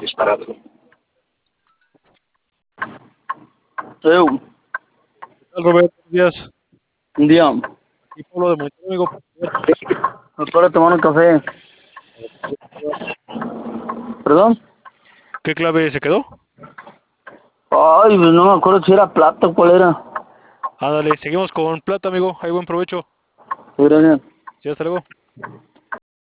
Eu, ¿Qué tal, Roberto? Buenos días. un día, Aquí Pablo de Monterrey, amigo. para tomar un café. ¿Perdón? ¿Qué clave se quedó? Ay, pues no me acuerdo si era plata o cuál era. Ándale, seguimos con plata, amigo. Hay buen provecho. Sí, gracias. Sí, hasta luego.